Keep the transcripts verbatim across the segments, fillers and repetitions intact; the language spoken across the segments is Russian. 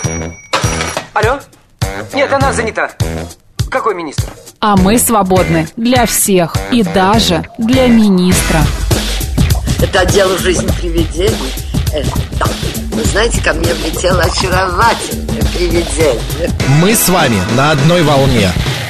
Алло? Нет, она занята. Какой министр? А мы свободны для всех и даже для министра. Это отдел «Жизнь привидений». Э, да. Вы знаете, ко мне влетело очаровательное привидение. Мы с вами на одной волне.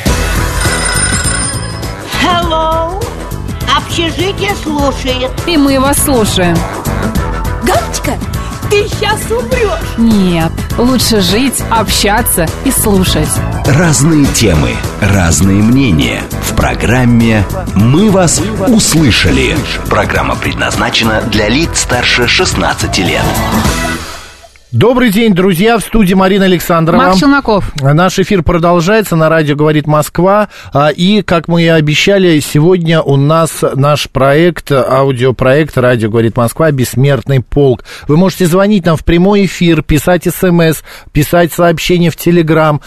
Hello. Общежитие слушает. И мы вас слушаем. Галочка, ты сейчас умрешь. Нет, лучше жить, общаться и слушать. Разные темы, разные мнения. В программе «Мы вас услышали». Программа предназначена для лиц старше шестнадцати лет. Добрый день, друзья, в студии Марина Александрова. Марк Челноков. Наш эфир продолжается, на радио «Говорит Москва». И, как мы и обещали, сегодня у нас наш проект, аудиопроект «Радио говорит Москва. Бессмертный полк». Вы можете звонить нам в прямой эфир, писать смс, писать сообщения в Телеграм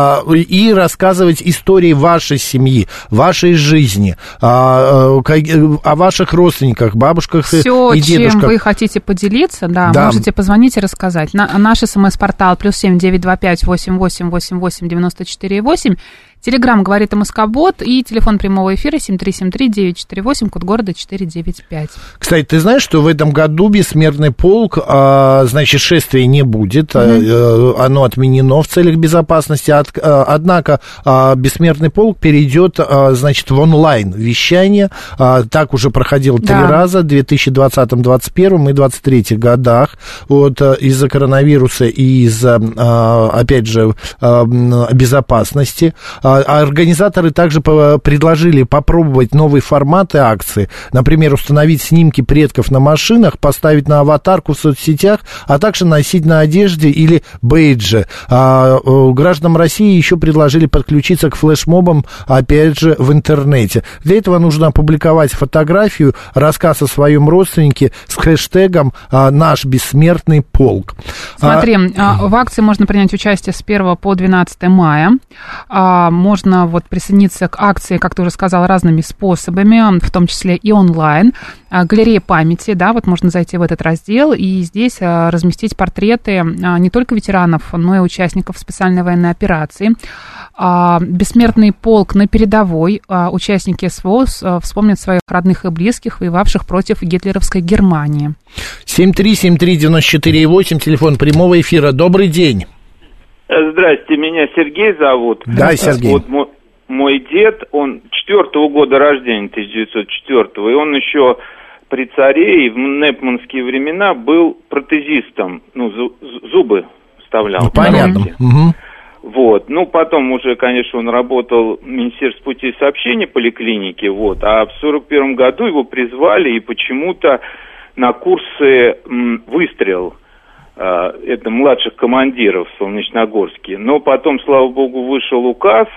и рассказывать истории вашей семьи, вашей жизни, о ваших родственниках, бабушках Все, и дедушках. чем вы хотите поделиться, да, да. можете позвонить и рассказать. На, наш смс-портал плюс семь девять два пять восемь восемь восемь восемь девяносто четыре восемь. Телеграм «Говорит МСК-бот» и телефон прямого эфира семь три семь три девять четыре восемь, код города четыре девять пять. Кстати, ты знаешь, что в этом году бессмертный полк, а, значит, шествия не будет, mm-hmm. а, оно отменено в целях безопасности, от, а, однако а, бессмертный полк перейдет, а, значит, в онлайн-вещание, а, так уже проходил три да. раза, в две тысячи двадцатом, двадцать первом и двадцать третьем годах, вот, из-за коронавируса и из-за, а, опять же, а, безопасности. А организаторы также предложили попробовать новые форматы акции. Например, установить снимки предков на машинах, поставить на аватарку в соцсетях, а также носить на одежде или бейджи. А гражданам России еще предложили подключиться к флешмобам, опять же, в интернете. Для этого нужно опубликовать фотографию, рассказ о своем родственнике с хэштегом «Наш бессмертный полк». Смотри, а... в акции можно принять участие с первого по двенадцатое мая. Можно вот присоединиться к акции, как ты уже сказал, разными способами, в том числе и онлайн. Галерея памяти, да, вот можно зайти в этот раздел и здесь разместить портреты не только ветеранов, но и участников специальной военной операции. Бессмертный полк на передовой. Участники СВО вспомнят своих родных и близких, воевавших против гитлеровской Германии. семь три семь три девяносто четыре восемь, телефон прямого эфира. Добрый день. Здрасте, меня Сергей зовут. Да, Сергей. Вот мой, мой дед, он четвертого года рождения, тысяча девятьсот четвёртого, и он еще при царе и в непманские времена был протезистом, ну, зубы вставлял. Ну, понятно. Угу. Вот, ну, потом уже, конечно, он работал в Министерстве путей сообщения, поликлинике, вот, а в сорок первом году его призвали и почему-то на курсы м, «Выстрел», это младших командиров в Солнечногорске. Но потом, слава богу, вышел указ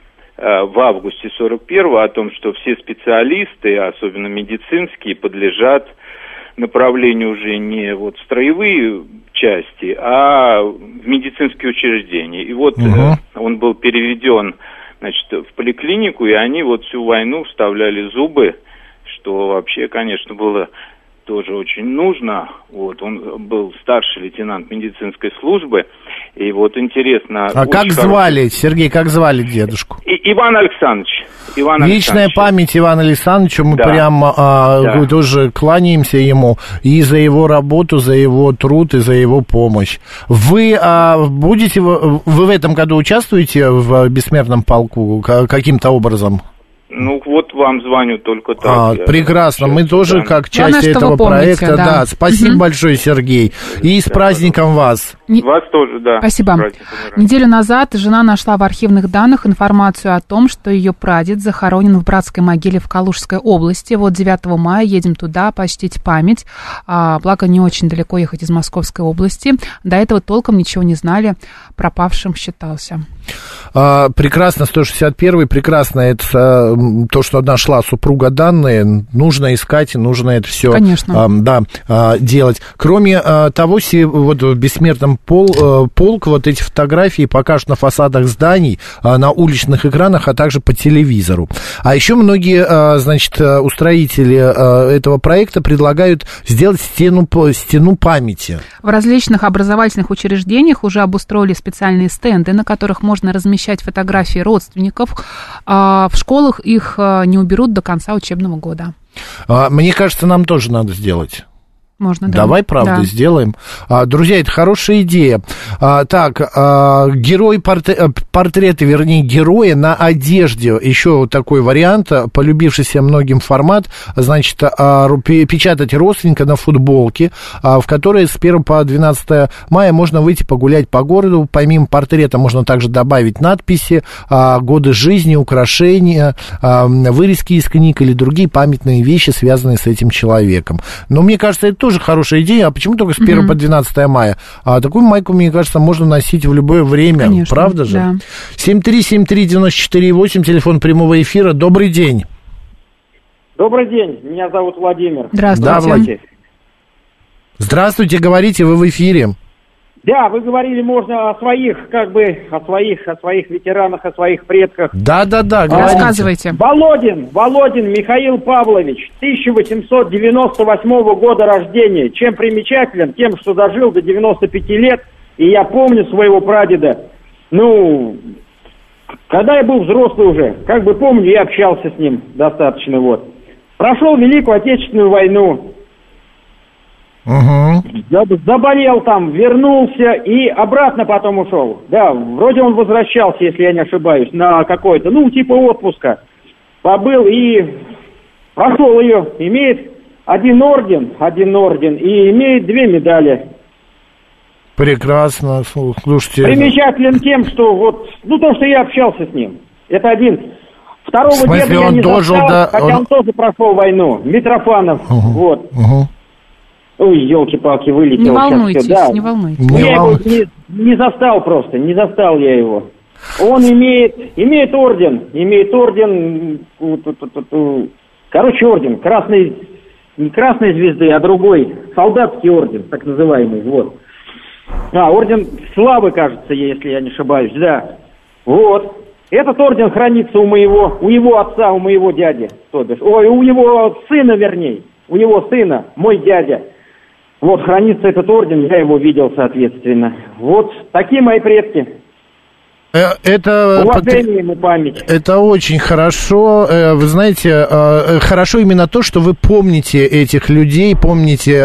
в августе сорок первого о том, что все специалисты, особенно медицинские, подлежат направлению уже не вот в строевые части, а в медицинские учреждения. И вот угу. он был переведен, значит, в поликлинику, и они вот всю войну вставляли зубы, что вообще, конечно, было тоже очень нужно. Вот, он был старший лейтенант медицинской службы. И вот интересно... А как хороший... звали, Сергей, как звали дедушку? И, Иван Александрович. Иван Вечная Александрович. память Ивана Александровича. Мы да. прямо а, да. тоже кланяемся ему и за его работу, за его труд и за его помощь. Вы а, будете... Вы в этом году участвуете в бессмертном полку каким-то образом? Ну, вот вам звоню только так. А, прекрасно, мы тоже да. как часть Главное, этого помните, проекта. Да. Да, спасибо угу. большое, Сергей. И с праздником вас. Вас тоже, да. Спасибо. Неделю назад жена нашла в архивных данных информацию о том, что ее прадед захоронен в братской могиле в Калужской области. Вот девятого мая едем туда почтить память. А, благо, не очень далеко ехать из Московской области. До этого толком ничего не знали, пропавшим считался. А, прекрасно, сто шестьдесят первый, прекрасно, это а, то, что нашла супруга данные, нужно искать, нужно это все а, да, а, делать. Кроме а, того, си, вот в «Бессмертном пол, а, полк» вот эти фотографии покажут на фасадах зданий, а, на уличных экранах, а также по телевизору. А еще многие, а, значит, устроители а, этого проекта предлагают сделать стену, стену памяти. В различных образовательных учреждениях уже обустроили специальные стенды, на которых можно размещать фотографии родственников. А в школах их не уберут до конца учебного года. Мне кажется, нам тоже надо сделать. Можно, да. Давай, правда, да. сделаем. А, друзья, это хорошая идея. А, так, а, герой портрет, портреты, вернее, героя на одежде. Еще вот такой вариант, полюбившийся многим формат. Значит, а, печатать родственника на футболке, а, в которой с первого по двенадцатое мая можно выйти погулять по городу. Помимо портрета можно также добавить надписи, а, годы жизни, украшения, а, вырезки из книг или другие памятные вещи, связанные с этим человеком. Но мне кажется, это тоже хорошая идея, а почему только с первого mm-hmm. по двенадцатое мая? А такую майку, мне кажется, можно носить в любое время, конечно, правда же? Да. семь три семь три девять четыре восемь, телефон прямого эфира. Добрый день. Добрый день, меня зовут Владимир. Здравствуйте. Да, Владимир. Здравствуйте, говорите, вы в эфире. Да, вы говорили, можно о своих, как бы, о своих, о своих ветеранах, о своих предках. Да-да-да, говорите. Рассказывайте. Володин, Володин Михаил Павлович, тысяча восемьсот девяносто восьмого года рождения. Чем примечателен? Тем, что дожил до девяноста пяти лет, и я помню своего прадеда. Ну, когда я был взрослый уже, как бы помню, я общался с ним достаточно, вот. Прошел Великую Отечественную войну. Угу. Заболел там, вернулся и обратно потом ушел. Да, вроде он возвращался, если я не ошибаюсь, на какой-то, ну, типа отпуска. Побыл и прошел ее. Имеет один орден, один орден и имеет две медали. Прекрасно, слушайте. Примечателен тем, что вот, ну, то, что я общался с ним. Это один. Второго В смысле, деда я он не дожил застал, до... хотя он... он тоже прошел войну. Митрофанов, угу. вот. Угу. Ой, елки-палки, вылетел. Не волнуйтесь, да. не волнуйтесь. Не я волнуйтесь. его не, не застал просто, не застал я его. Он имеет, имеет орден, имеет орден, короче, орден, красной, не красной звезды, а другой, солдатский орден, так называемый, вот. А, орден славы, кажется, если я не ошибаюсь, да. Вот. Этот орден хранится у моего, у его отца, у моего дяди, то бишь, ой, у его сына, вернее, у его сына, мой дядя. Вот, хранится этот орден, я его видел, соответственно. Вот, такие мои предки. Это, Уважение ему, память. Это очень хорошо. Вы знаете, хорошо именно то, что вы помните этих людей, помните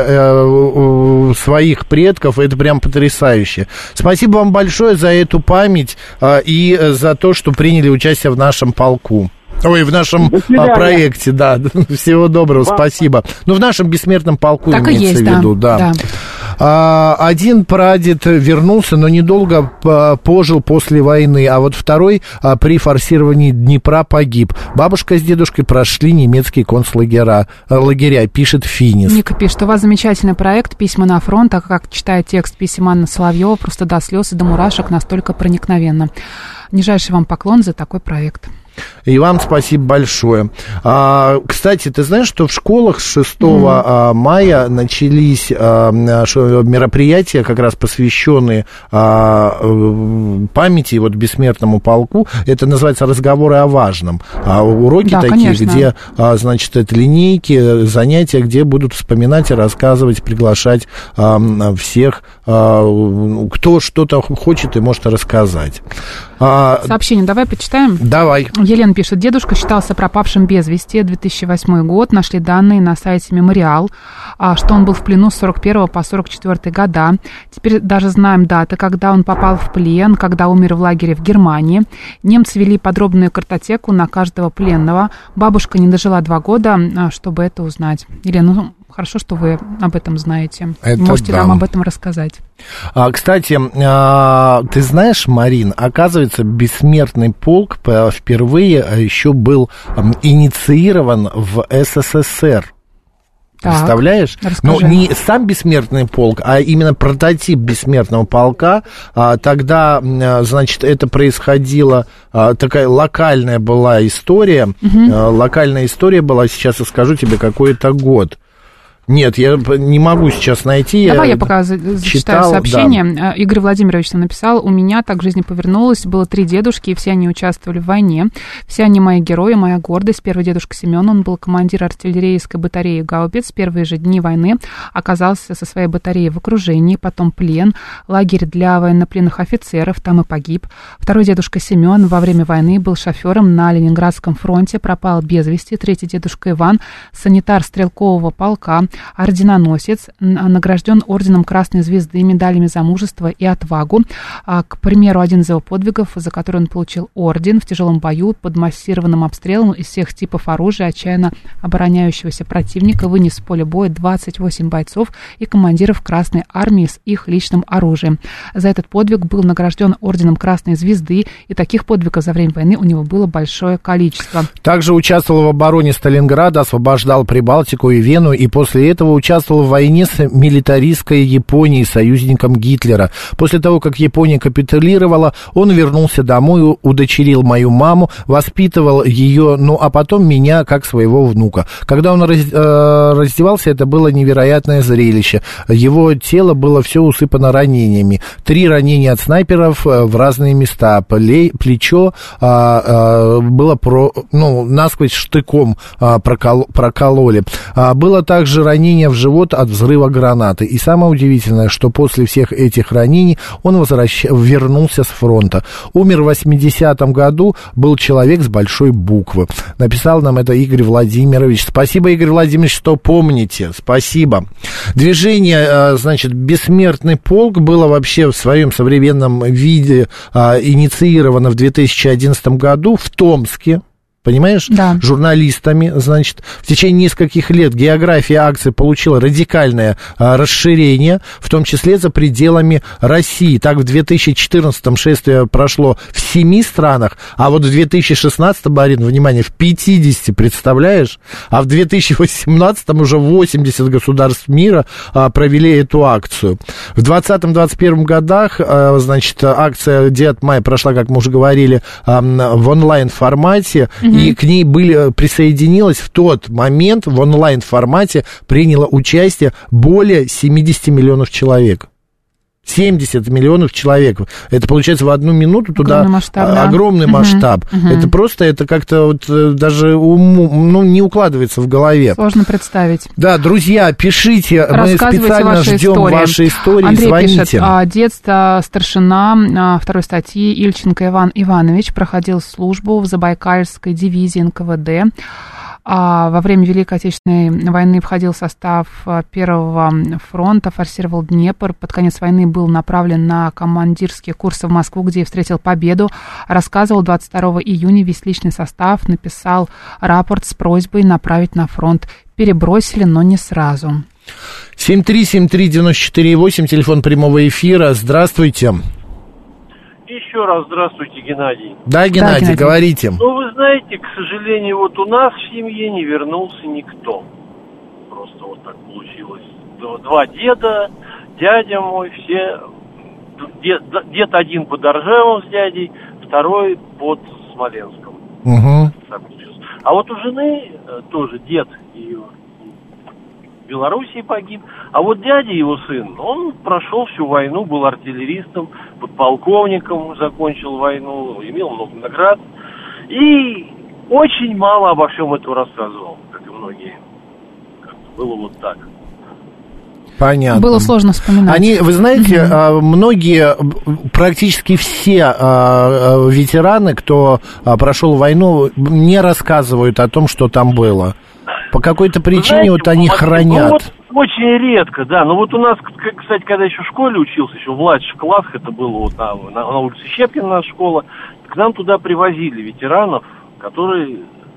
своих предков. Это прям потрясающе. Спасибо вам большое за эту память и за то, что приняли участие в нашем полку. Ой, в нашем а, проекте, да. Всего доброго, Вам. Спасибо. Ну, в нашем бессмертном полку так имеется есть, в виду, да. да. А, один прадед вернулся, но недолго пожил после войны, а вот второй а, при форсировании Днепра погиб. Бабушка с дедушкой прошли немецкие концлагеря, лагеря, пишет Финис. Ника пишет, у вас замечательный проект «Письма на фронт», а как читает текст писем Анны Соловьева, просто до слез и до мурашек, настолько проникновенно. Нижайший вам поклон за такой проект. И вам спасибо большое. А, кстати, ты знаешь, что в школах с шестого mm-hmm. мая начались а, мероприятия, как раз посвященные а, памяти, вот, бессмертному полку. Это называется «Разговоры о важном». А, уроки да, такие, конечно. Где, а, значит, это линейки, занятия, где будут вспоминать и рассказывать, приглашать а, всех, а, кто что-то хочет и может рассказать. А, Сообщение давай почитаем? Давай. Елена пишет, дедушка считался пропавшим без вести, две тысячи восьмой год, нашли данные на сайте «Мемориал», что он был в плену с сорок первого по сорок четвёртый года. Теперь даже знаем даты, когда он попал в плен, когда умер в лагере в Германии. Немцы вели подробную картотеку на каждого пленного. Бабушка не дожила два года, чтобы это узнать. Елена, ну, хорошо, что вы об этом знаете. Это можете да. нам об этом рассказать. А, кстати, а, ты знаешь, Марин, оказывается, бессмертный полк впервые еще был инициирован в СССР. Так, представляешь? расскажи. Но не сам бессмертный полк, а именно прототип бессмертного полка. А, тогда, значит, это происходило, а, такая локальная была история. Угу. А, локальная история была, сейчас я скажу тебе, какой это год. Нет, я не могу сейчас найти. Давай я, я пока зачитаю читал, сообщение. Да. Игорь Владимирович нам написал: у меня так жизнь повернулась, было три дедушки, и все они участвовали в войне. Все они мои герои, моя гордость. Первый дедушка Семен, он был командир артиллерийской батареи гаубиц. Первые же дни войны оказался со своей батареей в окружении, потом плен, лагерь для военнопленных офицеров, там и погиб. Второй дедушка Семен во время войны был шофером на Ленинградском фронте, пропал без вести. Третий дедушка Иван, санитар стрелкового полка, орденоносец, награжден орденом Красной Звезды, медалями за мужество и отвагу. К примеру, один из его подвигов, за который он получил орден, в тяжелом бою под массированным обстрелом из всех типов оружия отчаянно обороняющегося противника вынес с поля боя двадцать восемь бойцов и командиров Красной Армии с их личным оружием. За этот подвиг был награжден орденом Красной Звезды, и таких подвигов за время войны у него было большое количество. Также участвовал в обороне Сталинграда, освобождал Прибалтику и Вену, и после этого участвовал в войне с милитаристской Японией, союзником Гитлера. После того, как Япония капитулировала, он вернулся домой, удочерил мою маму, воспитывал ее, ну а потом меня как своего внука. Когда он раз, э, раздевался, это было невероятное зрелище. Его тело было все усыпано ранениями. Три ранения от снайперов в разные места. Пле, плечо э, э, было про, ну, насквозь штыком э, прокол, прокололи. А, было также ранение в живот от взрыва гранаты. И самое удивительное, что после всех этих ранений он возвращ... вернулся с фронта. Умер в восьмидесятом году, был человек с большой буквы. Написал нам это Игорь Владимирович. Спасибо, Игорь Владимирович, что помните. Спасибо. Движение, значит, «Бессмертный полк» было вообще в своем современном виде инициировано в две тысячи одиннадцатом году в Томске. Понимаешь? Да. Журналистами, значит, в течение нескольких лет география акции получила радикальное а, расширение, в том числе за пределами России. Так, в две тысячи четырнадцатом шествие прошло в семи странах, а вот в две тысячи шестнадцатом, Марин, внимание, в пятидесяти, представляешь? А в две тысячи восемнадцатом уже восемьдесят государств мира а, провели эту акцию. В двадцатом-двадцать первом годах, а, значит, акция девятого мая прошла, как мы уже говорили, а, в онлайн-формате, mm-hmm. И к ней были, присоединилось в тот момент в онлайн-формате, приняло участие более семьдесят миллионов человек. семьдесят миллионов человек. Это получается в одну минуту туда огромный масштаб. Да. Огромный угу, масштаб. Угу. Это просто, это как-то вот даже уму, ну, не укладывается в голове. Сложно представить. Да, друзья, пишите, мы специально ваши ждем истории. ваши истории, Андрей звоните. Пишет, детство старшина второй статьи Ильченко Иван Иванович проходил службу в Забайкальской дивизии эн ка вэ дэ. А во время Великой Отечественной войны входил в состав Первого фронта, форсировал Днепр. Под конец войны был направлен на командирские курсы в Москву, где и встретил победу. Рассказывал, двадцать второго июня весь личный состав написал рапорт с просьбой направить на фронт. Перебросили, но не сразу. семь три семь три девяносто четыре восемь, телефон прямого эфира. Здравствуйте. Еще раз здравствуйте, Геннадий. Да, Геннадий, да, Геннадий, говорите. Ну, вы знаете, к сожалению, вот у нас в семье не вернулся никто. Просто вот так получилось. Два деда, дядя мой, все... Дед, дед один под Ржевом с дядей, второй под Смоленском. Угу. А вот у жены тоже дед ее в Белоруссии погиб. А вот дядя, его сын, он прошел всю войну, был артиллеристом, подполковником, закончил войну, имел много наград. И очень мало обо всем этом рассказывал, как и многие. Как-то было вот так. Понятно. Было сложно вспоминать. Они, вы знаете, угу. многие, практически все ветераны, кто прошел войну, не рассказывают о том, что там было. По какой-то причине, знаете, вот они хранят. Ну, вот очень редко, да. Но вот у нас, кстати, когда еще в школе учился, еще в младших классах, это было вот на, на, на улице Щепкина наша школа, к нам туда привозили ветеранов, которые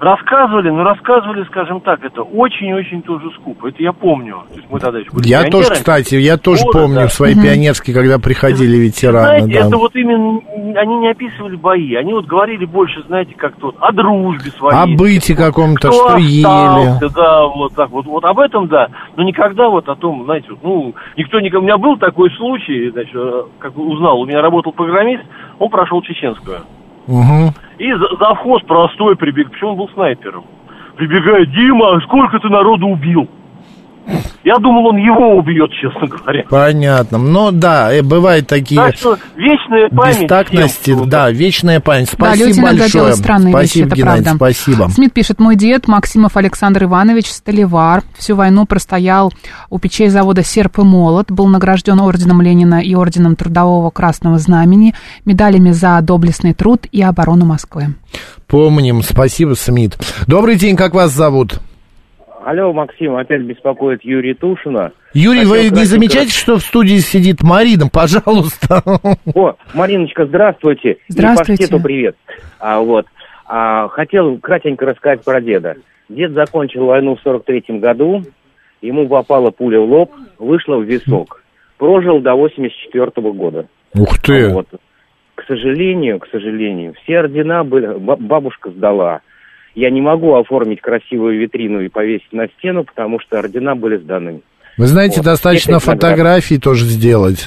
Рассказывали, но рассказывали, скажем так, это очень-очень тоже скупо. Это я помню. То есть мы тогда еще были Я пионерами. тоже, кстати, я тоже Года, помню да. свои Мгм. пионерские, когда приходили ветераны. Знаете, Да. это вот именно, они не описывали бои, они вот говорили больше, знаете, как-то вот о дружбе своей. О быте каком-то, Кто что ели. остался, да, вот так вот, вот об этом, да, но никогда вот о том, знаете, вот, ну, никто никому, у меня был такой случай, значит, как узнал, у меня работал программист, он прошел чеченскую, Угу. и за- завхоз простой прибег, причем он был снайпером, прибегает: Дима, сколько ты народу убил? Я думал, он его убьет, честно говоря. Понятно. Но да, э, бывают такие Так что вечная память бестактности. всем, кто- Да, вечная память. Да, Спасибо люди иногда большое. делают странные Спасибо, вещи, это Геннадий, правда. спасибо. Смит пишет: мой дед Максимов Александр Иванович, столевар, всю войну простоял у печей завода «Серп и молот», был награжден орденом Ленина и орденом Трудового Красного Знамени, медалями за доблестный труд и оборону Москвы. Помним. Спасибо, Смит. Добрый день, как вас зовут? Алло, Максим, опять беспокоит Юрий Тушина. Юрий, Хотел вы не кратенько- замечаете, что в студии сидит Марина? Пожалуйста. О, Мариночка, здравствуйте. Здравствуйте. И Паштету привет. А, вот. А, хотел кратенько рассказать про деда. Дед закончил войну в сорок третьем году, ему попала пуля в лоб, вышла в висок. Прожил до восемьдесят четвёртого года. Ух ты. Вот. К сожалению, к сожалению, все ордена были, ба- бабушка сдала. Я не могу оформить красивую витрину и повесить на стену, потому что ордена были сданы. Вы знаете, Вот. достаточно Это награда. фотографий тоже сделать.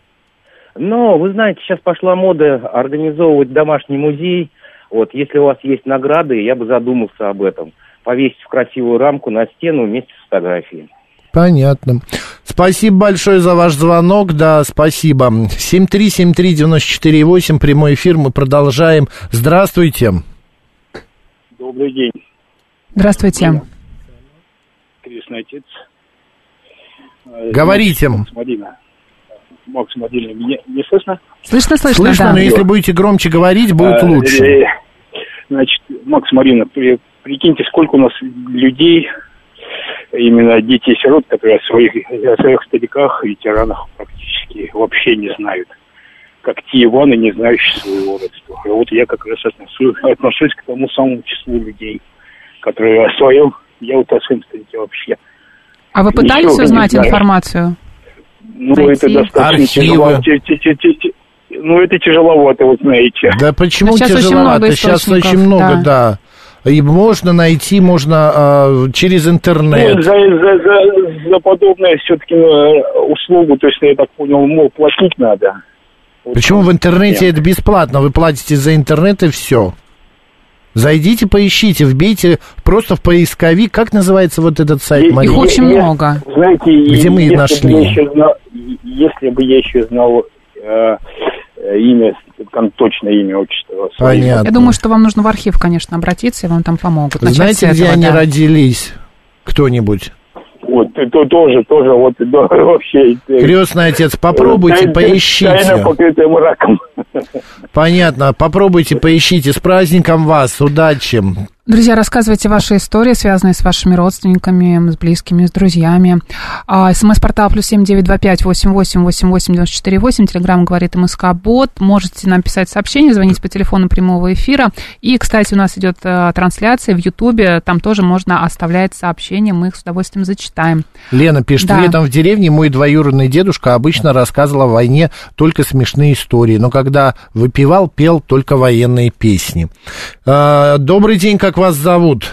Но, вы знаете, сейчас пошла мода организовывать домашний музей. Вот, если у вас есть награды, я бы задумался об этом. Повесить в красивую рамку на стену вместе с фотографией. Понятно. Спасибо большое за ваш звонок. Да, спасибо. семь три семь три девять четыре восемь, прямой эфир, мы продолжаем. Здравствуйте. Добрый день, Здравствуйте. крестный отец. Говорите. Макс Марина. Макс Марина, меня не слышно? Слышно, слышно, Слышно, да. но если будете громче говорить, будет А, лучше. э, Значит, Макс Марина, при- прикиньте, сколько у нас людей, именно детей-сирот, которые о своих, о своих стариках, ветеранах практически вообще не знают. Как те Иваны, не знающие своего родства. И вот я как раз отношусь, отношусь к тому самому числу людей, которые о своем, я вот о своем старике вообще. А вы пытались Ничего не узнать знаю. информацию? Ну, Найти? это достаточно Архивы. тяжело. Те- те- те- те- те- Ну, это тяжеловато, вот знаете. Да почему Ну, сейчас очень тяжеловато? много Сейчас источников, очень много, да. да. И можно найти, можно а, через интернет. Ну, за, за, за, за подобное все-таки услугу, то есть, я так понял, мол, платить надо. Вот. Почему в интернете Нет. это бесплатно? Вы платите за интернет и все. Зайдите, поищите, вбейте просто в поисковик. Как называется вот этот сайт, Их Мария? Их очень Я- много. Знаете, Где мы их если нашли? бы я еще знал, если бы я еще знал э, э, имя, кон- точное имя, отчество. своих. Понятно. Я думаю, что вам нужно в архив, конечно, обратиться, и вам там помогут. Начать Знаете, с где этого, они да. родились? Кто-нибудь? Вот, то тоже, тоже, вот, да, вообще. э, Крестный отец, попробуйте, тайна- поищите. Тайна, покрытая мраком. Понятно, попробуйте, поищите. С праздником вас, удачи. Друзья, рассказывайте ваши истории, связанные с вашими родственниками, с близкими, с друзьями. А, СМС-портал плюс семь девять два пять восемь восемь восемь восемь девяносто четыре восемь. Телеграмм говорит МСК-бот. Можете нам писать сообщения, звонить по телефону прямого эфира. И, кстати, у нас идет а, трансляция в Ютубе. Там тоже можно оставлять сообщения. Мы их с удовольствием зачитаем. Лена пишет, Да. летом в деревне мой двоюродный дедушка обычно рассказывал о войне только смешные истории, но когда выпивал, пел только военные песни. А, добрый день, как вас зовут?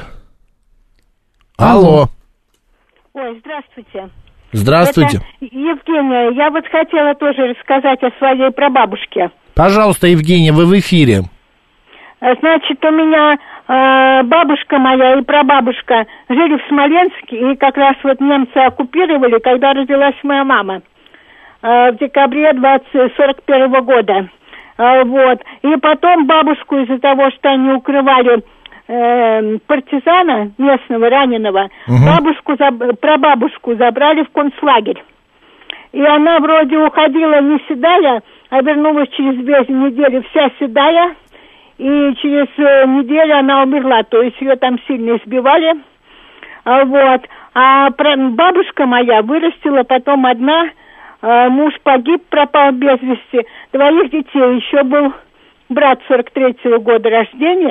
Алло. Ой, здравствуйте. Здравствуйте. Это Евгения, я вот хотела тоже рассказать о своей прабабушке. Пожалуйста, Евгения, вы в эфире. Значит, у меня э, бабушка моя и прабабушка жили в Смоленске, и как раз вот немцы оккупировали, когда родилась моя мама э, в декабре двадцать сорок первого года. Э, вот. И потом бабушку из-за того, что они укрывали э, партизана местного, раненого, Мгм. бабушку, заб- прабабушку забрали в концлагерь. И она вроде уходила не седая, а вернулась через две недели вся седая, и через э, неделю она умерла, то есть ее там сильно избивали. А, вот. А пра- бабушка моя вырастила потом одна, э, муж погиб, пропал без вести, двоих детей, еще был брат сорок третьего года рождения,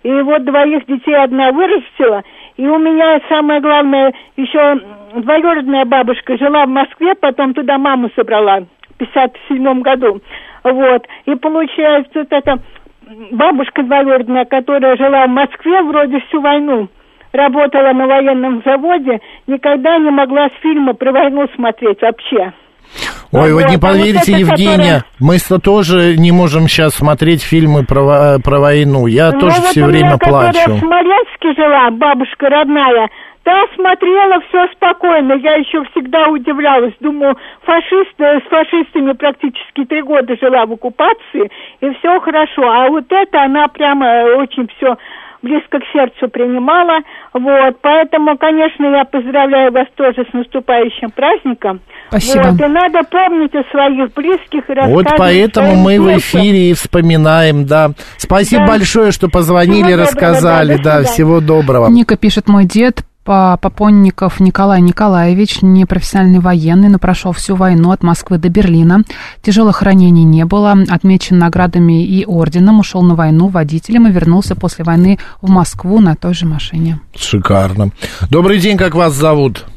И вот двоих детей одна вырастила. И у меня самое главное, еще двоюродная бабушка жила в Москве, потом туда маму собрала в пятьдесят седьмом году. Вот. И получается, вот эта бабушка двоюродная, которая жила в Москве вроде всю войну, работала на военном заводе, никогда не могла с фильма про войну смотреть вообще. Ой, вот, вы не а поверите, вот Евгения, которая... мы тоже не можем сейчас смотреть фильмы про, про войну. Я ну, тоже вот все время меня, плачу. Которая в Смоленске жила, бабушка родная, та смотрела все спокойно. Я еще всегда удивлялась. Думаю, фашисты, с фашистами практически три года жила в оккупации, и все хорошо. А вот это она прямо очень все близко к сердцу принимала. Вот, поэтому, конечно, я поздравляю вас тоже с наступающим праздником. Спасибо. Вот, и надо помнить о своих близких и рассказывать. Вот поэтому мы детям. в эфире и вспоминаем, да. Спасибо да. большое, что позвонили, всего рассказали. Доброго, да, да, всего доброго. Ника пишет: мой дед Попонников Николай Николаевич, непрофессиональный военный, но прошел всю войну от Москвы до Берлина. Тяжелых ранений не было, отмечен наградами и орденом, ушел на войну водителем и вернулся после войны в Москву на той же машине. Шикарно. Добрый день, как вас зовут?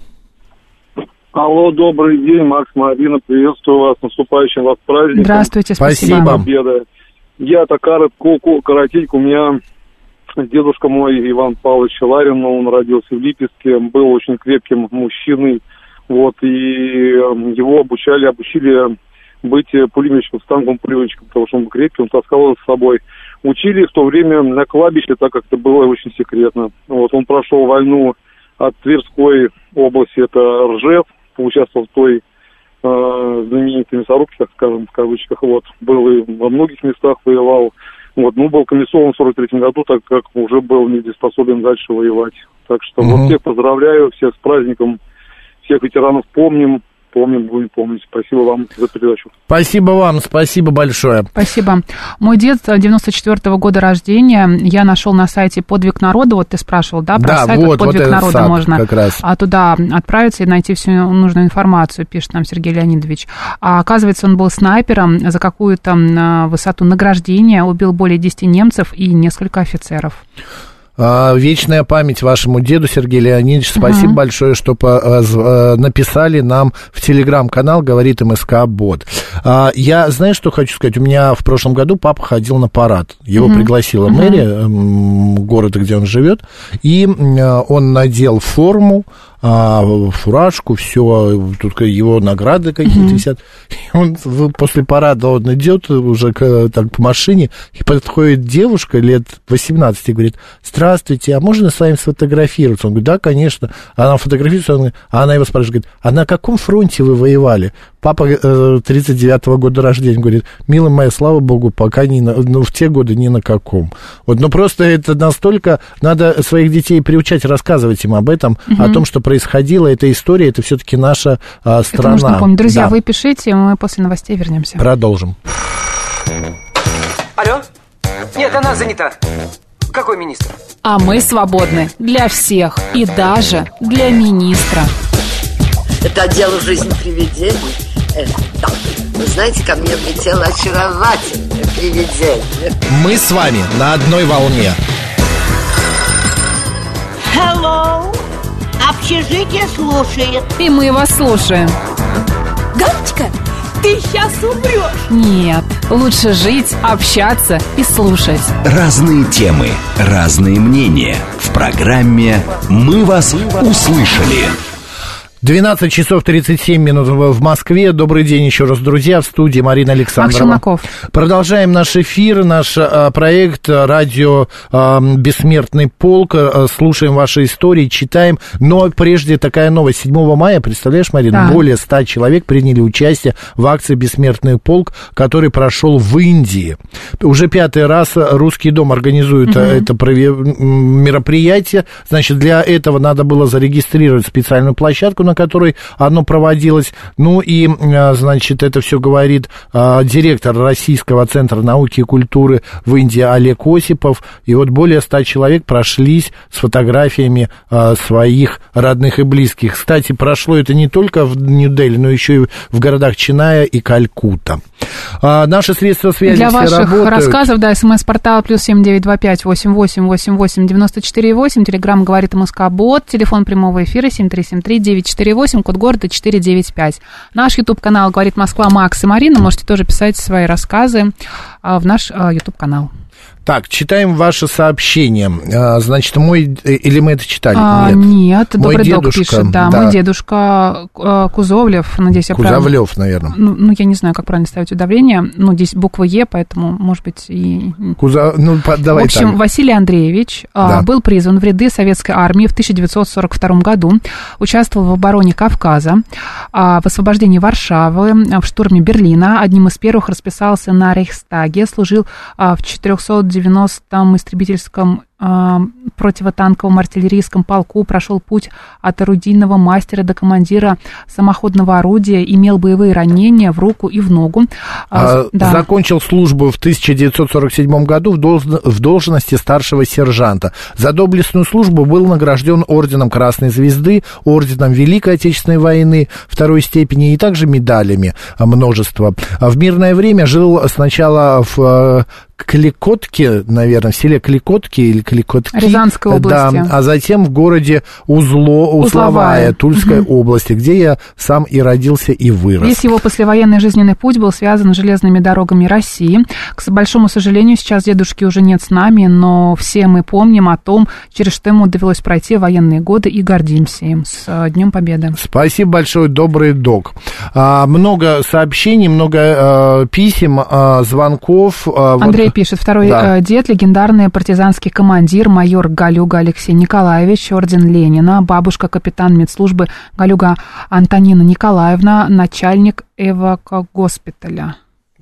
Алло, добрый день, Макс, Марина, приветствую вас, наступающим вас праздником. Здравствуйте, спасибо. Победа. Я-то коротко, коротенько, у меня дедушка мой, Иван Павлович Ларин, он родился в Липецке, был очень крепким мужчиной, вот, и его обучали, обучили быть пулеметчиком, станковым пулеметчиком, потому что он был крепкий, он таскал его с собой. Учили в то время на кладбище, так как это было очень секретно. Вот, он прошел войну от Тверской области, это Ржев, поучаствовал в той э, знаменитой мясорубке, так скажем, в кавычках, вот, был и во многих местах воевал. Вот, ну, был комиссован в сорок третьем году, так как уже был недееспособен дальше воевать. Так что угу. вот всех поздравляю, всех с праздником, всех ветеранов помним, помним, будем помнить. Спасибо вам за передачу. Спасибо вам, спасибо большое. Спасибо. Мой дед девяносто четвёртого года рождения, я нашел на сайте «Подвиг народа», вот ты спрашивал, да, про да, сайт вот, «Подвиг вот народа» сайт можно как раз. А туда отправиться и найти всю нужную информацию, пишет нам Сергей Леонидович. А оказывается, он был снайпером, за какую-то высоту награждения убил более десяти немцев и несколько офицеров. Вечная память вашему деду, Сергей Леонидович. Спасибо uh-huh. большое, что по, написали нам в телеграм-канал «Говорит МСК Бот». Я, знаешь, что хочу сказать? У меня в прошлом году папа ходил на парад. Его uh-huh. пригласила uh-huh. мэрия города, где он живет, и он надел форму, фуражку, все, тут его награды какие-то mm-hmm. висят. И он после парада он идет уже к, так, к машине, и подходит девушка лет восемнадцати и говорит: здравствуйте, а можно с вами сфотографироваться? Он говорит: да, конечно. Она фотографируется, он, а она его спрашивает, говорит: а на каком фронте вы воевали? Папа э, тридцать девятого года рождения говорит: милая моя, слава богу, пока не на, ну, в те годы ни на каком. Вот, ну просто это настолько, надо своих детей приучать, рассказывать им об этом, mm-hmm. о том, что происходило, эта история, это все-таки наша а, страна. Это нужно помнить. Друзья, да. вы пишите, мы после новостей вернемся. Продолжим. Алло? Нет, она занята. Какой министр? А мы свободны для всех и даже для министра. Это дело жизни привидений. Э, да. Вы знаете, ко мне влетело очаровательное привидение. Мы с вами на одной волне. Hello! Общежитие слушает. И мы вас слушаем. Галочка, ты сейчас умрешь. Нет, лучше жить, общаться и слушать. Разные темы, разные мнения. В программе «Мы вас услышали». двенадцать часов тридцать семь минут в Москве. Добрый день еще раз, друзья. В студии Марина Александрова. Продолжаем наш эфир, наш а, проект «Радио а, Бессмертный полк». А, слушаем ваши истории, читаем. Но прежде такая новость. седьмого мая, представляешь, Марина, да. более ста человек приняли участие в акции «Бессмертный полк», который прошел в Индии. Уже пятый раз Русский дом организует угу. это мероприятие. Значит, для этого надо было зарегистрировать специальную площадку на которой оно проводилось. Ну и, значит, это все говорит директор Российского центра науки и культуры в Индии Олег Осипов. И вот более ста человек прошлись с фотографиями своих родных и близких. Кстати, прошло это не только в Нью-Дели, но еще и в городах Чиная и Калькутта. А, наши средства связи Для все ваших работают. рассказов, да, смс-портал плюс семь девять два пять восемь восемь восемь восемь девяносто четыре восемь, телеграмм говорит МСК-бот, телефон прямого эфира семь три семь три девять четыре восемь, код города четыре девять пять. Наш YouTube-канал «Говорит Москва», Макс и Марина, можете тоже писать свои рассказы в наш YouTube-канал. Так, читаем ваши сообщения. Значит, мой... Или мы это читали? А, нет. Нет, мой добрый дедушка, док пишет, да, да. Мой дедушка Кузовлев, надеюсь, я Кузовлев, правильно... наверное. Ну, ну, я не знаю, как правильно ставить ударение. Ну, здесь буква Е, поэтому, может быть, и... Кузов... Ну, давай в общем, так. Василий Андреевич да. был призван в ряды советской армии в тысяча девятьсот сорок втором году, участвовал в обороне Кавказа, в освобождении Варшавы, в штурме Берлина. Одним из первых расписался на Рейхстаге, служил в четырехсот девяностом истребительском противотанковом артиллерийском полку, прошел путь от орудийного мастера до командира самоходного орудия, имел боевые ранения в руку и в ногу. А, да. Закончил службу в тысяча девятьсот сорок седьмом году в, долж... в должности старшего сержанта. За доблестную службу был награжден орденом Красной Звезды, орденом Великой Отечественной войны второй степени и также медалями множество. В мирное время жил сначала в Кликотке, наверное, в селе Кликотки или Кликотки. Рязанской области. Да, а затем в городе Узло, Узловая, Узловая. Тульской угу. области, где я сам и родился, и вырос. Весь его послевоенный жизненный путь был связан с железными дорогами России. К большому сожалению, сейчас дедушки уже нет с нами, но все мы помним о том, через что ему довелось пройти военные годы, и гордимся им. С Днем Победы. Спасибо большое, добрый док. А, много сообщений, много а, писем, а, звонков. А, Андрей вот... пишет, второй да. дед, легендарный партизанский командир, майор Галюга Алексей Николаевич, орден Ленина, бабушка капитан медслужбы Галюга Антонина Николаевна, начальник эвакогоспиталя.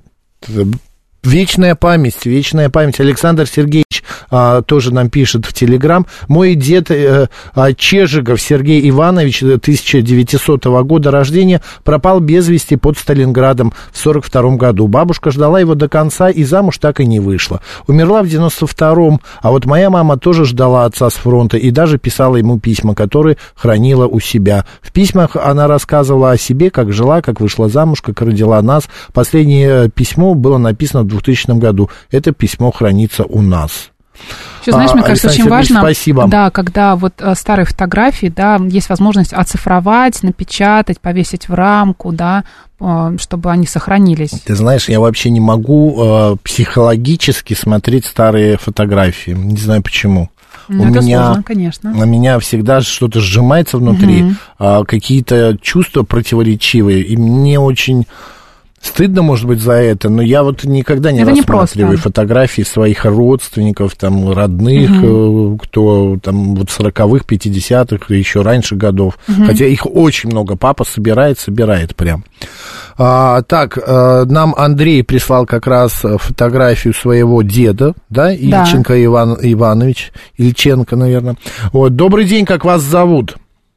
Вечная память, вечная память. Александр Сергеевич а, тоже нам пишет в Телеграм. Мой дед а, Чежигов Сергей Иванович, тысяча девятисотого года рождения, пропал без вести под Сталинградом в сорок втором году. Бабушка ждала его до конца и замуж так и не вышла. Умерла в девяносто втором, а вот моя мама тоже ждала отца с фронта и даже писала ему письма, которые хранила у себя. В письмах она рассказывала о себе, как жила, как вышла замуж, как родила нас. Последнее письмо было написано в двухтысячном году. Это письмо хранится у нас. Еще, знаешь, мне а, кажется, Александр очень важно, спасибо. Да, когда вот старые фотографии, да, есть возможность оцифровать, напечатать, повесить в рамку, да, чтобы они сохранились. Ты знаешь, я вообще не могу э, психологически смотреть старые фотографии. Не знаю почему. Ну, у это меня, сложно, конечно. У меня всегда что-то сжимается внутри, угу. а, какие-то чувства противоречивые, и мне очень стыдно, может быть, за это, но я вот никогда не это рассматриваю не фотографии своих родственников, там, родных, угу. кто там вот сороковых, пятидесятых, еще раньше годов, угу. хотя их очень много, папа собирает, собирает прям. А, так, а, нам Андрей прислал как раз фотографию своего деда, да, Ильченко да. Иван Иванович, Ильченко, наверное. Вот, добрый день, как вас зовут?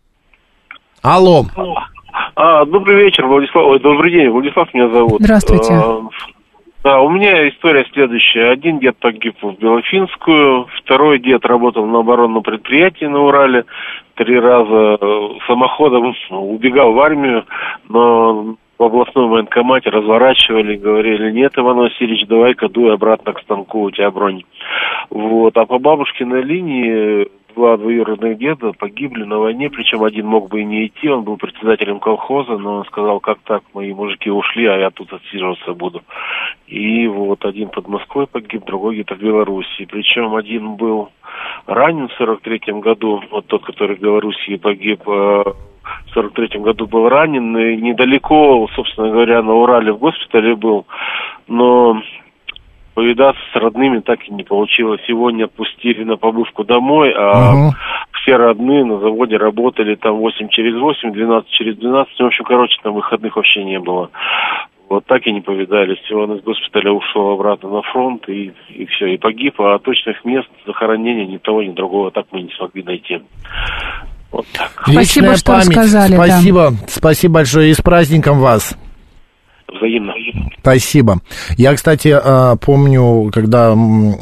Алло. А, добрый вечер, Владислав. Ой, добрый день, Владислав меня зовут. Здравствуйте. А, да, у меня история следующая. Один дед погиб в Белофинскую, второй дед работал на оборонном предприятии на Урале, три раза самоходом убегал в армию, но в областном военкомате разворачивали, говорили: нет, Иван Васильевич, давай-ка дуй обратно к станку, у тебя бронь. Вот, а по бабушкиной линии два двоюродных деда погибли на войне, причем один мог бы и не идти, он был председателем колхоза, но он сказал: как так, мои мужики ушли, а я тут отсиживаться буду. И вот один под Москвой погиб, другой где-то в Белоруссии. Причем один был ранен в сорок третьем году, вот тот, который в Белоруссии погиб, в сорок третьем году был ранен, и недалеко, собственно говоря, на Урале в госпитале был, но повидаться с родными так и не получилось. Его не отпустили на побывку домой, а угу. все родные на заводе работали там восемь через восемь, двенадцать через двенадцать. В общем, короче, там выходных вообще не было. Вот так и не повидались. Он из госпиталя ушел обратно на фронт, и, и все, и погиб. А точных мест захоронения ни того, ни другого так мы не смогли найти. Вот так. Спасибо, что память. рассказали. Спасибо, да. Спасибо большое, и с праздником вас. Взаимно. Спасибо. Я, кстати, помню, когда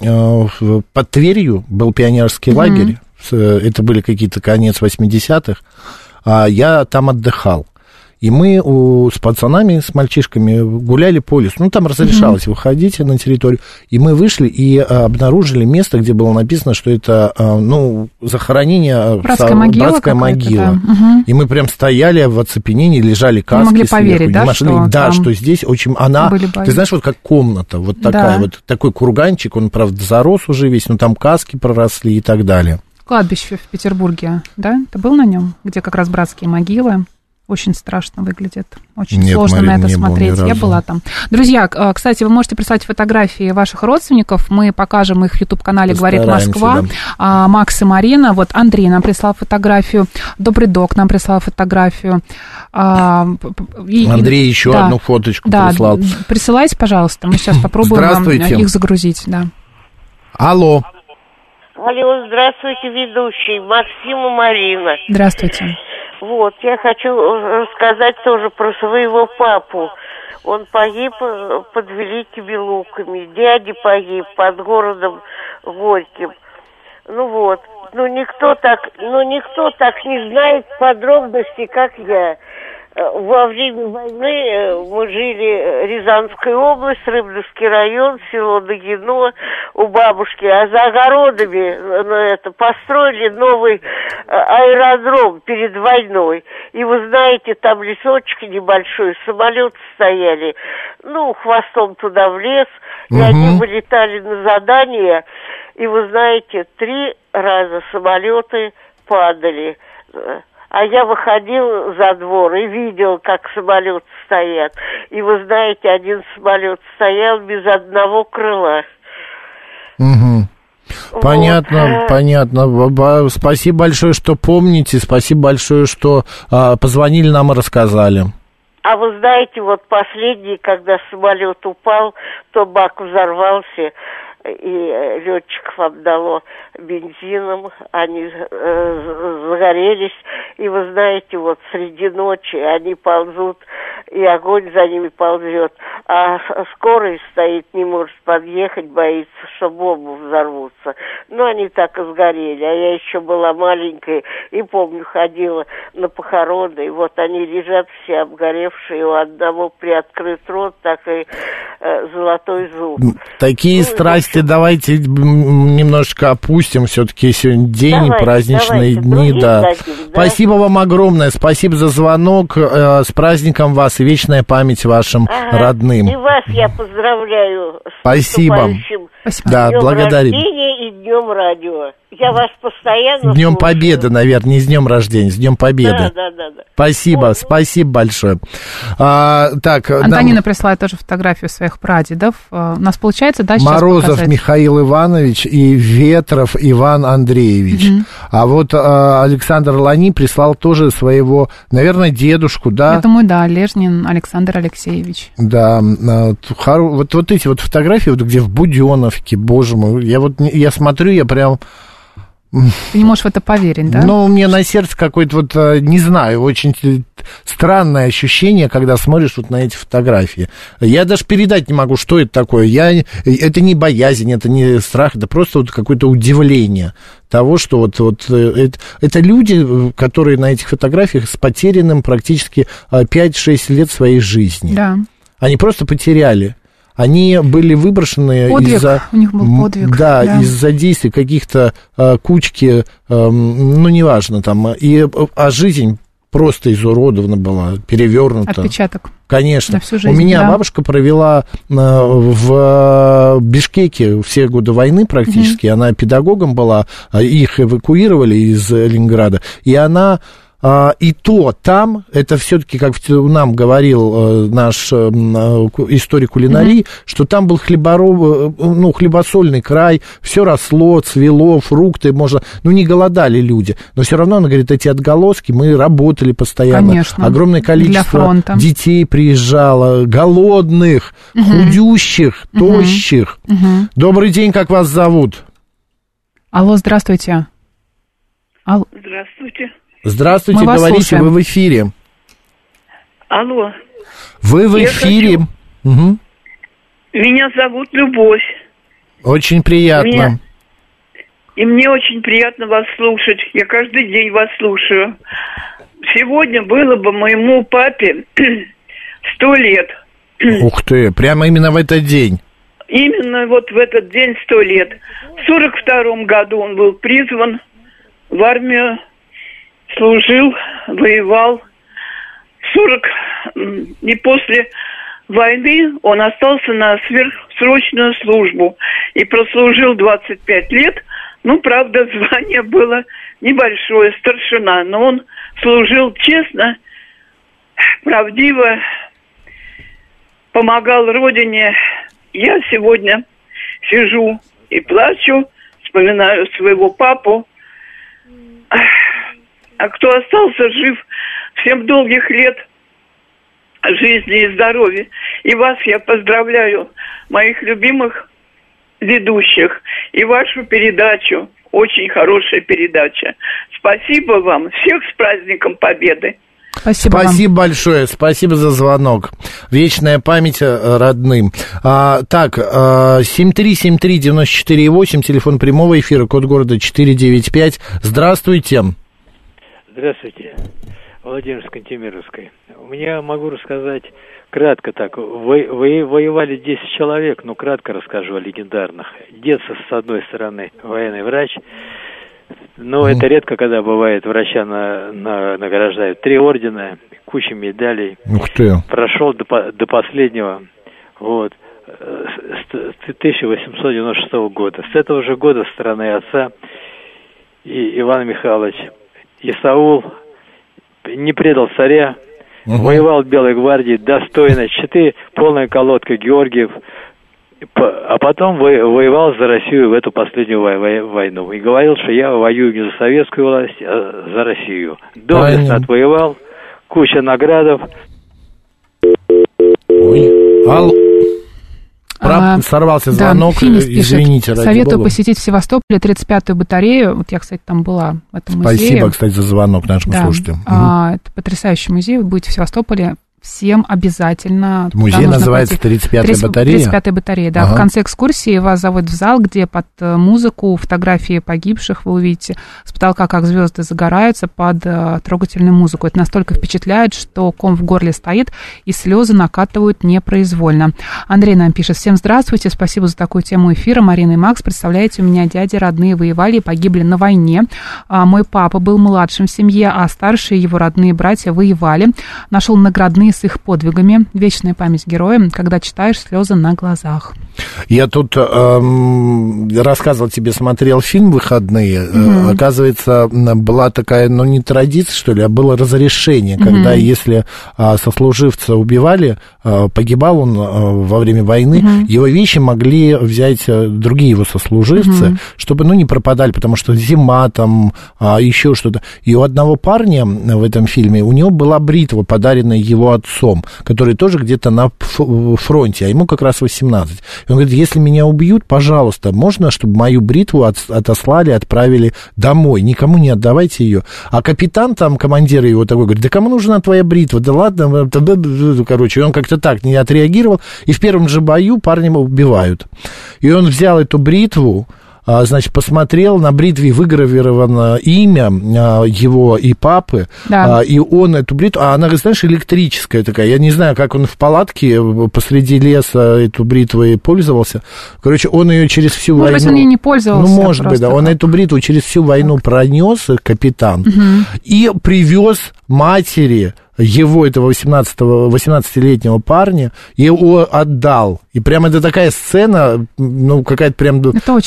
под Тверью был пионерский mm-hmm. лагерь, это были какие-то конец восьмидесятых, я там отдыхал. И мы у, с пацанами, с мальчишками гуляли по лесу. Ну, там разрешалось mm-hmm. выходить на территорию. И мы вышли и а, обнаружили место, где было написано, что это, а, ну, захоронение... Братская могила. Братская могила. Да. Угу. И мы прям стояли в оцепенении, лежали каски. Не могли сверху, поверить, да, что, да, что здесь очень... Она, ты знаешь, вот как комната, вот такая да. вот, такой курганчик, он, правда, зарос уже весь, но там каски проросли и так далее. Кладбище в Петербурге, да? Ты был на нем, где как раз братские могилы? Очень страшно выглядит. Очень Нет, сложно Марина, на это смотреть. Я разу. была там. Друзья, кстати, вы можете прислать фотографии ваших родственников. Мы покажем их в YouTube-канале «Говорит Москва». Да. А, Макс и Марина. Вот Андрей нам прислал фотографию. Добрый док нам прислал фотографию. А, и, Андрей и, еще да, одну фоточку да, прислал. Присылайте, пожалуйста. Мы сейчас попробуем их загрузить. Да. Алло. Алло, здравствуйте, ведущий. Максим и Марина. Здравствуйте. Вот, я хочу рассказать тоже про своего папу. Он погиб под Великими Луками. Дядя погиб под городом Горьким. Ну вот, ну никто так, ну никто так не знает подробностей, как я. Во время войны мы жили Рязанская область, Рыбновский район, село Нагино у бабушки, а за огородами ну, это, построили новый аэродром перед войной. И вы знаете, там лесочек небольшой, самолеты стояли, ну, хвостом туда в лес, и угу. они вылетали на задание, и вы знаете, три раза самолеты падали. А я выходил за двор и видел, как самолеты стоят. И вы знаете, один самолет стоял без одного крыла. Угу. Вот. Понятно, понятно. Спасибо большое, что помните. Спасибо большое, что а, позвонили нам и рассказали. А вы знаете, вот последний, когда самолет упал, то бак взорвался, и летчиков обдало бензином, они э, загорелись, и вы знаете, вот среди ночи они ползут, и огонь за ними ползет, а скорая стоит, не может подъехать, боится, что бомбы взорвутся. Но они так и сгорели, а я еще была маленькая, и помню, ходила на похороны, и вот они лежат все обгоревшие, у одного приоткрыт рот, так и э, золотой зуб. Такие ну, страсти давайте немножко опустим. Все-таки сегодня день, давайте, праздничные давайте, дни. Да. Дадим, да. Спасибо вам огромное. Спасибо за звонок. Э, с праздником вас и вечная память вашим ага. родным. И вас я поздравляю. Спасибо. С да, днем благодарим. рождения и днем радио. Я вас постоянно С Днем слушаю. Победы, наверное, не с Днем рождения, с Днем Победы. Да, да, да, да. Спасибо, вот. Спасибо большое. А, так, Антонина нам... прислала тоже фотографию своих прадедов. У нас получается, да, сейчас Морозов показать? Михаил Иванович и Ветров Иван Андреевич. Угу. А вот а, Александр Лани прислал тоже своего, наверное, дедушку, да? Я думаю, да, Лежнин Александр Алексеевич. Да, вот, вот эти вот фотографии, вот где в Буденовке, боже мой, я вот я смотрю, я прям... Ты не можешь в это поверить, да? Ну, мне на сердце какое-то вот, не знаю, очень странное ощущение, когда смотришь вот на эти фотографии. Я даже передать не могу, что это такое. Я, это не боязнь, это не страх, это просто вот какое-то удивление того, что вот, вот это, это люди, которые на этих фотографиях с потерянным практически пять-шесть лет своей жизни. Да. Они просто потеряли. Они были выброшены подвиг. из-за... У них был подвиг. Да, да. из-за действий каких-то э, кучки, э, ну, неважно, там, и, а жизнь просто изуродована была, перевернута. Отпечаток. Конечно. На всю жизнь, у меня да. бабушка провела э, в Бишкеке все годы войны практически, угу. Она педагогом была, их эвакуировали из Ленинграда, и она... И то там, это все-таки, как нам говорил наш историк кулинарии, mm-hmm. что там был хлебороб, ну, хлебосольный край, все росло, цвело, фрукты, можно, ну, не голодали люди, но все равно, она говорит, эти отголоски, мы работали постоянно, конечно, огромное количество детей приезжало, голодных, mm-hmm. худющих, mm-hmm. тощих. Mm-hmm. Добрый день, как вас зовут? Алло, здравствуйте. Алло. Здравствуйте. Здравствуйте, говорите, слушаем. Вы в эфире. Алло. Вы в Я эфире. Угу. Меня зовут Любовь. Очень приятно. Меня... И мне очень приятно вас слушать. Я каждый день вас слушаю. Сегодня было бы моему папе сто лет. Ух ты, прямо именно в этот день. Именно вот в этот день сто лет. В сорок втором году он был призван в армию, служил, воевал. сорок и после войны он остался на сверхсрочную службу и прослужил двадцать пять лет. Ну, правда, звание было небольшое, старшина, но он служил честно, правдиво, помогал родине. Я сегодня сижу и плачу, вспоминаю своего папу. А кто остался жив, всем долгих лет жизни и здоровья. И вас я поздравляю, моих любимых ведущих, и вашу передачу. Очень хорошая передача. Спасибо вам. Всех с праздником Победы. Спасибо, Спасибо вам. большое, спасибо за звонок. Вечная память родным. А, так, семь три семь три девять четыре восемь, телефон прямого эфира, код города четыреста девяносто пять. Здравствуйте. Здравствуйте, Владимир с Кантемировской. Я могу рассказать кратко так. Вы, вы воевали десять человек, но кратко расскажу о легендарных. Дед, с одной стороны, военный врач. Но mm. это редко, когда бывает, врача на, на, награждают. Три ордена, куча медалей. Ух ты. Прошел до, до последнего, вот, с тысяча восемьсот девяносто шестого года. С этого же года со стороны отца и Иван Михайлович Исаул не предал царя, угу. воевал в Белой гвардии достойно, щиты, полная колодка Георгиев, а потом воевал за Россию в эту последнюю войну. И говорил, что я воюю не за советскую власть, а за Россию. Доблестно отвоевал, куча наградов. Ой, ал... Прав... Сорвался звонок, да, извините. Советую Бога. посетить в Севастополе тридцать пятую батарею. Вот я, кстати, там была в этом музее. Спасибо, кстати, за звонок нашим да. слушателям. А, угу. Это потрясающий музей. Вы будете в Севастополе. Всем обязательно. Музей называется тридцать пятая батарея? тридцать пятая батарея, да. Ага. В конце экскурсии вас заводят в зал, где под музыку, фотографии погибших вы увидите с потолка, как звезды загораются под uh, трогательную музыку. Это настолько впечатляет, что ком в горле стоит, и слезы накатывают непроизвольно. Андрей нам пишет: всем здравствуйте, спасибо за такую тему эфира. Марина и Макс, представляете, у меня дяди родные воевали и погибли на войне. А, мой папа был младшим в семье, а старшие его родные братья воевали. Нашел наградные с их подвигами. Вечная память героям, когда читаешь, слезы на глазах. Я тут эм, рассказывал тебе, смотрел фильм «Выходные». Mm-hmm. Оказывается, была такая, ну, не традиция, что ли, а было разрешение, mm-hmm. когда если а, сослуживца убивали, а, погибал он а, во время войны, mm-hmm. его вещи могли взять другие его сослуживцы, mm-hmm. чтобы, ну, не пропадали, потому что зима там, а, еще что-то. И у одного парня в этом фильме, у него была бритва, подаренная его отцом, который тоже где-то на фронте, а ему как раз восемнадцать. И он говорит: если меня убьют, пожалуйста, можно, чтобы мою бритву от, отослали, отправили домой, никому не отдавайте ее. А капитан там, командир его такой, говорит: да кому нужна твоя бритва? Да ладно, короче, он как-то так не отреагировал, и в первом же бою парня убивают. И он взял эту бритву, значит, посмотрел, на бритве выгравировано имя его и папы, да. И он эту бритву, а она, знаешь, электрическая такая, я не знаю, как он в палатке посреди леса эту бритвой пользовался, короче, он ее через всю может войну... Может быть, он ей не пользовался. Ну, может быть, да, он эту бритву через всю войну пронес, капитан, угу. и привез матери его, этого восемнадцатого, восемнадцатилетнего парня, его отдал. И прям это такая сцена, ну, какая-то прям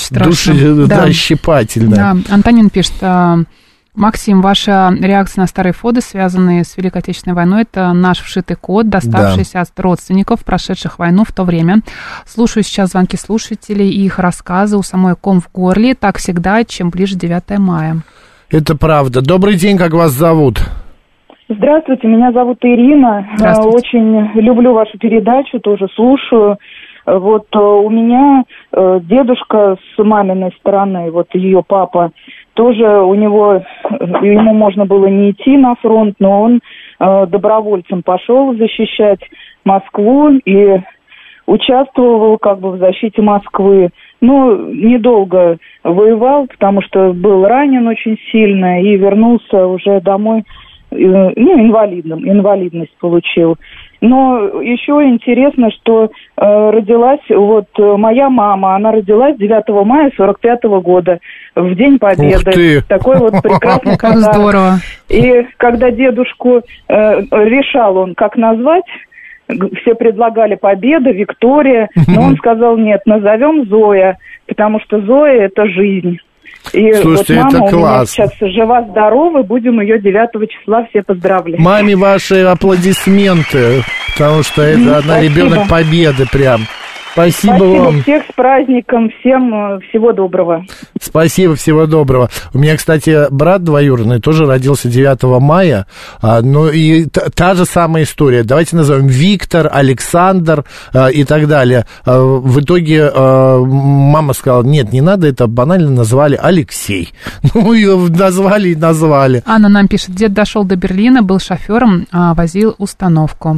душещипательная. Да. Да. Антонин пишет: Максим, ваша реакция на старые фото, связанные с Великой Отечественной войной, это наш вшитый код, доставшийся да. от родственников, прошедших войну в то время. Слушаю сейчас звонки слушателей и их рассказы, у самой ком в горле, так всегда, чем ближе девятое мая. Это правда. Добрый день, как вас зовут? Здравствуйте, меня зовут Ирина. Очень люблю вашу передачу, тоже слушаю. Вот у меня дедушка с маминой стороны, вот ее папа, тоже у него, ему можно было не идти на фронт, но он э, добровольцем пошел защищать Москву и участвовал как бы в защите Москвы. Ну, недолго воевал, потому что был ранен очень сильно и вернулся уже домой, э, ну, инвалидным, инвалидность получил. Но еще интересно, что э, родилась вот моя мама, она родилась девятого мая сорок пятого года, в День Победы. Такой вот прекрасный как здорово. И когда дедушку э, решал он, как назвать, все предлагали Победа, Виктория, но он сказал, нет, назовем Зоя, потому что Зоя – это жизнь. И слушайте, вот мама это у меня класс. сейчас жива-здорова, будем ее девятого числа все поздравлять. Маме ваши аплодисменты, потому что это Ну, одна спасибо. ребенок Победы прям. Спасибо, Спасибо вам. всех с праздником, всем э, всего доброго. Спасибо, всего доброго. У меня, кстати, брат двоюродный тоже родился девятого мая. А, ну и та, та же самая история. Давайте назовем Виктор, Александр а, и так далее. А, в итоге а, мама сказала, нет, не надо, это банально назвали Алексей. Ну, ее назвали и назвали. Анна нам пишет, дед дошел до Берлина, был шофером, а, возил установку.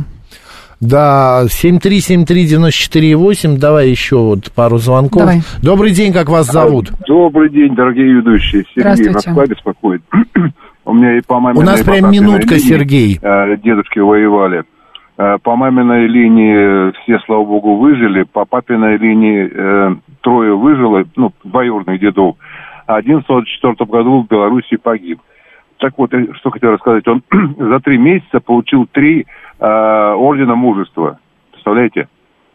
Да, семь три семь три девять четыре восемь, давай еще вот пару звонков. Давай. Добрый день, как вас зовут? Добрый день, дорогие ведущие. Сергей, Москва беспокоит. У меня и по маминой, У нас и по прям папиной минутка, линии, Сергей. э, дедушки воевали. Э, По маминой линии все, слава богу, выжили. По папиной линии э, трое выжило, ну, двоюродных дедов. А один в сорок четвёртом году в Белоруссии погиб. Так вот, э, что хотел рассказать. Он за три месяца получил три э, ордена мужества. Представляете?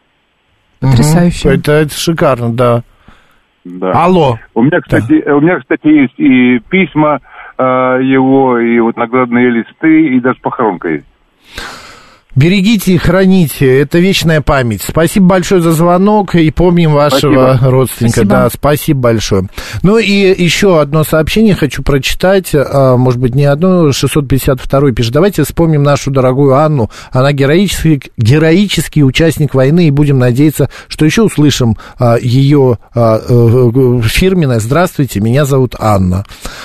Потрясающе. Это, это шикарно, да. Да. Алло. У меня, кстати, у меня, кстати, есть и письма э, его, и вот наградные листы, и даже похоронка есть. Берегите и храните, это вечная память. Спасибо большое за звонок, и помним вашего Спасибо. родственника. Спасибо. Да, спасибо большое. Ну и еще одно сообщение хочу прочитать, а, может быть, не одно, шестьсот пятьдесят два пишет. Давайте вспомним нашу дорогую Анну. Она героический, героический участник войны, и будем надеяться, что еще услышим а, ее а, а, фирменное «Здравствуйте, меня зовут Анна».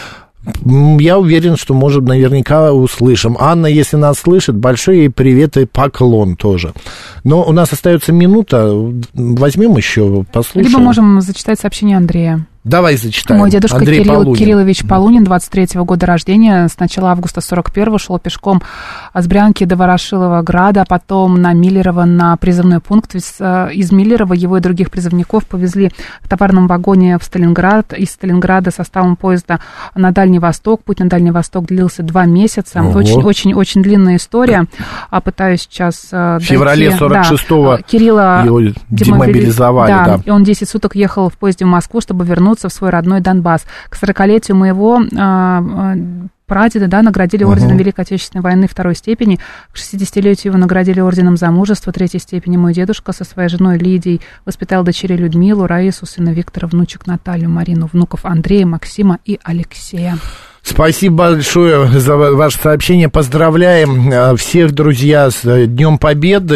Я уверен, что, может, наверняка услышим. Анна, если нас слышит, большой ей привет и поклон тоже. Но у нас остается минута. Возьмем еще, послушаем. Либо можем зачитать сообщение Андрея. Давай зачитаем. Мой дедушка Андрей Кирилл Полунин. Кириллович Полунин, двадцать третьего года рождения, с начала августа сорок первого шел пешком с Брянки до Ворошилова Града, а потом на Миллерово на призывной пункт. Из Миллерова его и других призывников повезли в товарном вагоне в Сталинград. Из Сталинграда составом поезда на Дальний Восток. Путь на Дальний Восток длился два месяца. Очень-очень-очень длинная история. А пытаюсь сейчас В феврале сорок шестого да, Кирилла его демобилизовали. Да, Да. и он десять суток ехал в поезде в Москву, чтобы вернуться в свой родной Донбасс. К сорокалетию моего а, прадеда, да, наградили орденом Великой Отечественной войны второй степени. К шестидесятилетию его наградили орденом за мужество третьей степени. Мой дедушка со своей женой Лидией воспитал дочерей Людмилу, Раису, сына Виктора, внучек Наталью, Марину, внуков Андрея, Максима и Алексея. Спасибо большое за ваше сообщение. Поздравляем всех, друзья, с Днем Победы.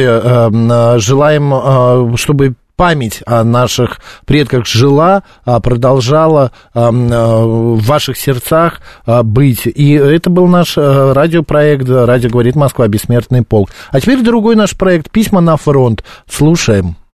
Желаем, чтобы память о наших предках жила, продолжала в ваших сердцах быть. И это был наш радиопроект «Радио говорит Москва. Бессмертный полк». А теперь другой наш проект «Письма на фронт». Слушаем.